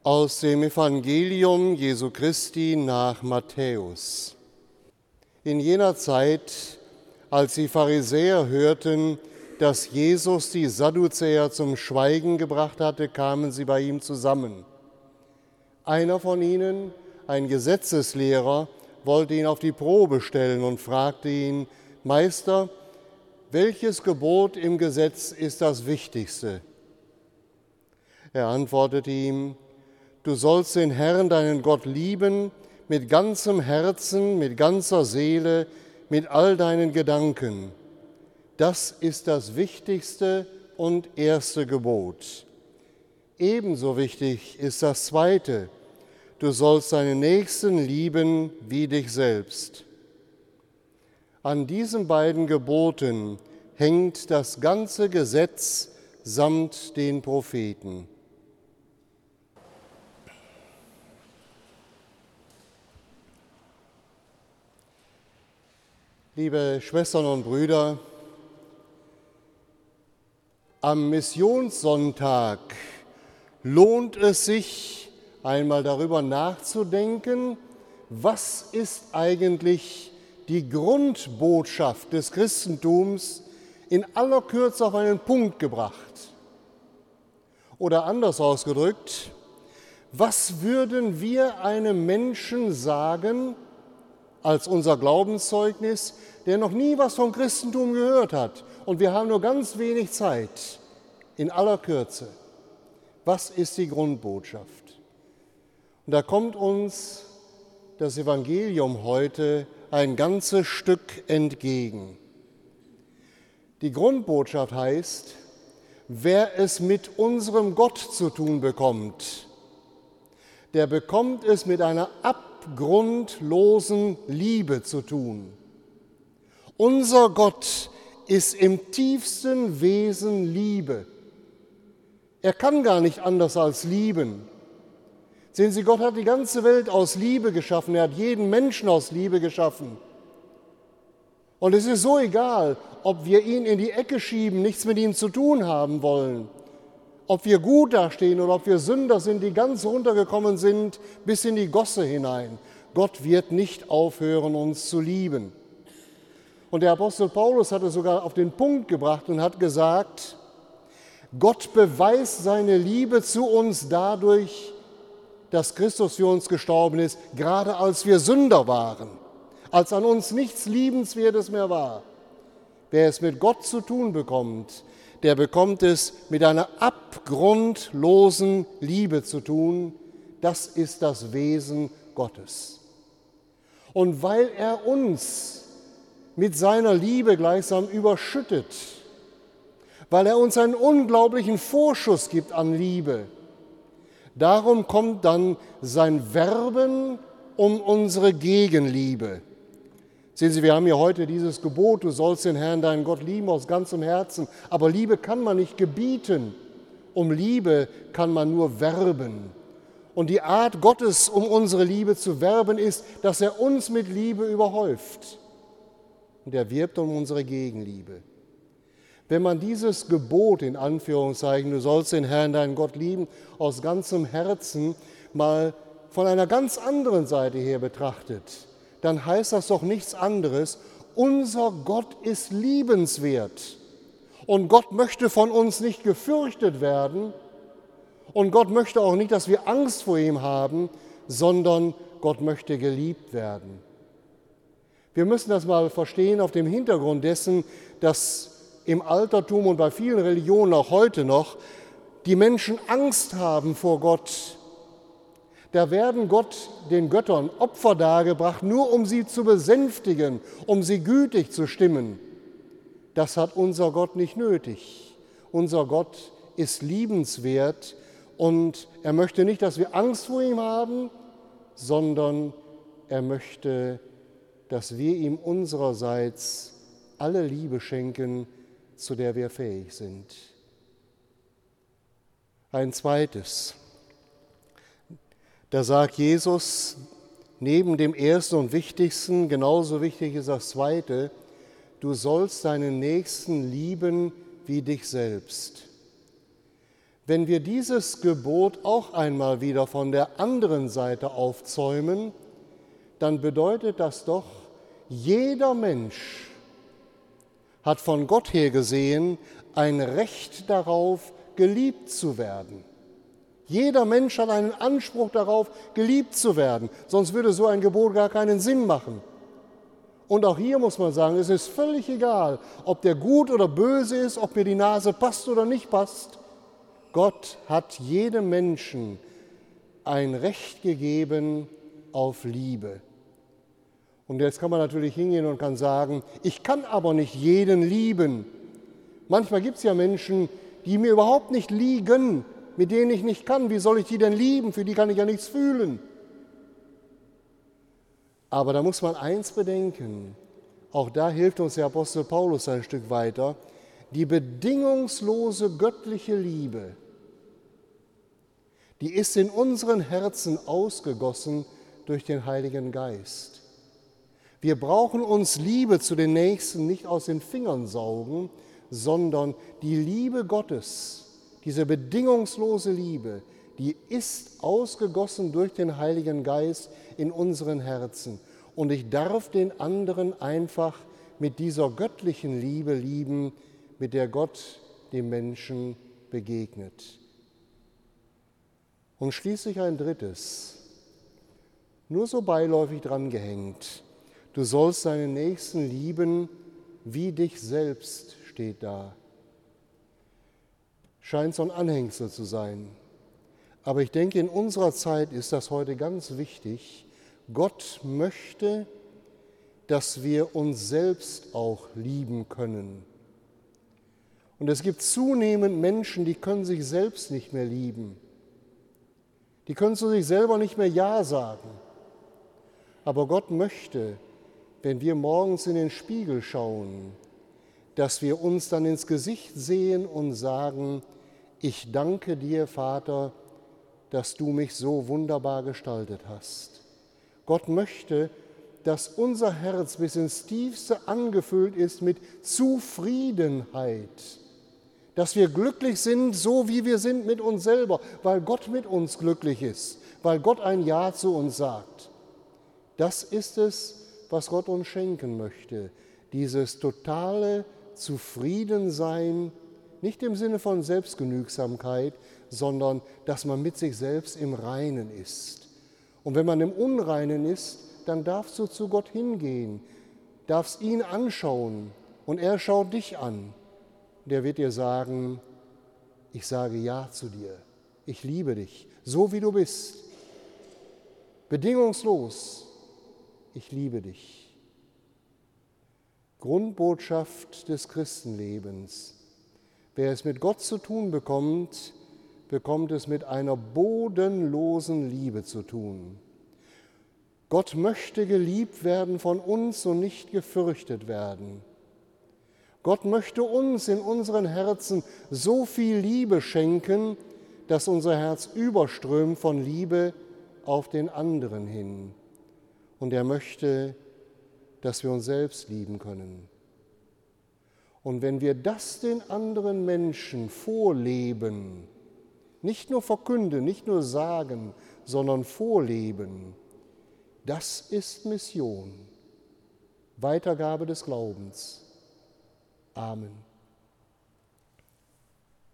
Aus dem Evangelium Jesu Christi nach Matthäus. In jener Zeit, als die Pharisäer hörten, dass Jesus die Sadduzäer zum Schweigen gebracht hatte, kamen sie bei ihm zusammen. Einer von ihnen, ein Gesetzeslehrer, wollte ihn auf die Probe stellen und fragte ihn: Meister, welches Gebot im Gesetz ist das wichtigste? Er antwortete ihm: Du sollst den Herrn, deinen Gott, lieben mit ganzem Herzen, mit ganzer Seele, mit all deinen Gedanken. Das ist das wichtigste und erste Gebot. Ebenso wichtig ist das zweite: Du sollst deinen Nächsten lieben wie dich selbst. An diesen beiden Geboten hängt das ganze Gesetz samt den Propheten. Liebe Schwestern und Brüder, am Missionssonntag lohnt es sich, einmal darüber nachzudenken, was ist eigentlich die Grundbotschaft des Christentums in aller Kürze auf einen Punkt gebracht. Oder anders ausgedrückt, was würden wir einem Menschen sagen als unser Glaubenszeugnis, der noch nie was vom Christentum gehört hat? Und wir haben nur ganz wenig Zeit, in aller Kürze. Was ist die Grundbotschaft? Und da kommt uns das Evangelium heute ein ganzes Stück entgegen. Die Grundbotschaft heißt: Wer es mit unserem Gott zu tun bekommt, der bekommt es mit einer abgrundlosen Liebe zu tun. Unser Gott ist im tiefsten Wesen Liebe. Er kann gar nicht anders als lieben. Sehen Sie, Gott hat die ganze Welt aus Liebe geschaffen. Er hat jeden Menschen aus Liebe geschaffen. Und es ist so egal, ob wir ihn in die Ecke schieben, nichts mit ihm zu tun haben wollen, ob wir gut dastehen oder ob wir Sünder sind, die ganz runtergekommen sind bis in die Gosse hinein. Gott wird nicht aufhören, uns zu lieben. Und der Apostel Paulus hat es sogar auf den Punkt gebracht und hat gesagt: Gott beweist seine Liebe zu uns dadurch, dass Christus für uns gestorben ist, gerade als wir Sünder waren, als an uns nichts Liebenswertes mehr war. Wer es mit Gott zu tun bekommt, der bekommt es mit einer abgrundlosen Liebe zu tun. Das ist das Wesen Gottes. Und weil er uns mit seiner Liebe gleichsam überschüttet, weil er uns einen unglaublichen Vorschuss gibt an Liebe, darum kommt dann sein Werben um unsere Gegenliebe. Sehen Sie, wir haben ja heute dieses Gebot: Du sollst den Herrn, deinen Gott, lieben aus ganzem Herzen. Aber Liebe kann man nicht gebieten. Um Liebe kann man nur werben. Und die Art Gottes, um unsere Liebe zu werben, ist, dass er uns mit Liebe überhäuft. Und er wirbt um unsere Gegenliebe. Wenn man dieses Gebot, in Anführungszeichen, du sollst den Herrn, deinen Gott, lieben aus ganzem Herzen, mal von einer ganz anderen Seite her betrachtet, dann heißt das doch nichts anderes: Unser Gott ist liebenswert. Und Gott möchte von uns nicht gefürchtet werden. Und Gott möchte auch nicht, dass wir Angst vor ihm haben, sondern Gott möchte geliebt werden. Wir müssen das mal verstehen auf dem Hintergrund dessen, dass im Altertum und bei vielen Religionen auch heute noch die Menschen Angst haben vor Gott. Da werden den Göttern Opfer dargebracht, nur um sie zu besänftigen, um sie gütig zu stimmen. Das hat unser Gott nicht nötig. Unser Gott ist liebenswert und er möchte nicht, dass wir Angst vor ihm haben, sondern er möchte, dass wir ihm unsererseits alle Liebe schenken, zu der wir fähig sind. Ein zweites: Da sagt Jesus, neben dem ersten und wichtigsten, genauso wichtig ist das zweite: Du sollst deinen Nächsten lieben wie dich selbst. Wenn wir dieses Gebot auch einmal wieder von der anderen Seite aufzäumen, dann bedeutet das doch, jeder Mensch hat von Gott her gesehen ein Recht darauf, geliebt zu werden. Jeder Mensch hat einen Anspruch darauf, geliebt zu werden, sonst würde so ein Gebot gar keinen Sinn machen. Und auch hier muss man sagen, es ist völlig egal, ob der gut oder böse ist, ob mir die Nase passt oder nicht passt. Gott hat jedem Menschen ein Recht gegeben auf Liebe. Und jetzt kann man natürlich hingehen und kann sagen, ich kann aber nicht jeden lieben. Manchmal gibt es ja Menschen, die mir überhaupt nicht liegen, mit denen ich nicht kann. Wie soll ich die denn lieben? Für die kann ich ja nichts fühlen. Aber da muss man eins bedenken, auch da hilft uns der Apostel Paulus ein Stück weiter, die bedingungslose göttliche Liebe, die ist in unseren Herzen ausgegossen durch den Heiligen Geist. Wir brauchen uns Liebe zu den Nächsten nicht aus den Fingern saugen, sondern die Liebe Gottes, diese bedingungslose Liebe, die ist ausgegossen durch den Heiligen Geist in unseren Herzen. Und ich darf den anderen einfach mit dieser göttlichen Liebe lieben, mit der Gott dem Menschen begegnet. Und schließlich ein drittes, nur so beiläufig dran gehängt. Du sollst deinen Nächsten lieben wie dich selbst, steht da. Scheint so ein Anhängsel zu sein. Aber ich denke, in unserer Zeit ist das heute ganz wichtig. Gott möchte, dass wir uns selbst auch lieben können. Und es gibt zunehmend Menschen, die können sich selbst nicht mehr lieben. Die können zu sich selber nicht mehr Ja sagen. Aber Gott möchte, wenn wir morgens in den Spiegel schauen, dass wir uns dann ins Gesicht sehen und sagen, ich danke dir, Vater, dass du mich so wunderbar gestaltet hast. Gott möchte, dass unser Herz bis ins Tiefste angefüllt ist mit Zufriedenheit, dass wir glücklich sind, so wie wir sind mit uns selber, weil Gott mit uns glücklich ist, weil Gott ein Ja zu uns sagt. Das ist es, was Gott uns schenken möchte, dieses totale Zufriedensein, nicht im Sinne von Selbstgenügsamkeit, sondern dass man mit sich selbst im Reinen ist. Und wenn man im Unreinen ist, dann darfst du zu Gott hingehen, darfst ihn anschauen und er schaut dich an. Der wird dir sagen, ich sage Ja zu dir, ich liebe dich, so wie du bist, bedingungslos, ich liebe dich. Grundbotschaft des Christenlebens. Wer es mit Gott zu tun bekommt, bekommt es mit einer bodenlosen Liebe zu tun. Gott möchte geliebt werden von uns und nicht gefürchtet werden. Gott möchte uns in unseren Herzen so viel Liebe schenken, dass unser Herz überströmt von Liebe auf den anderen hin. Und er möchte, dass wir uns selbst lieben können. Und wenn wir das den anderen Menschen vorleben, nicht nur verkünden, nicht nur sagen, sondern vorleben, das ist Mission, Weitergabe des Glaubens. Amen.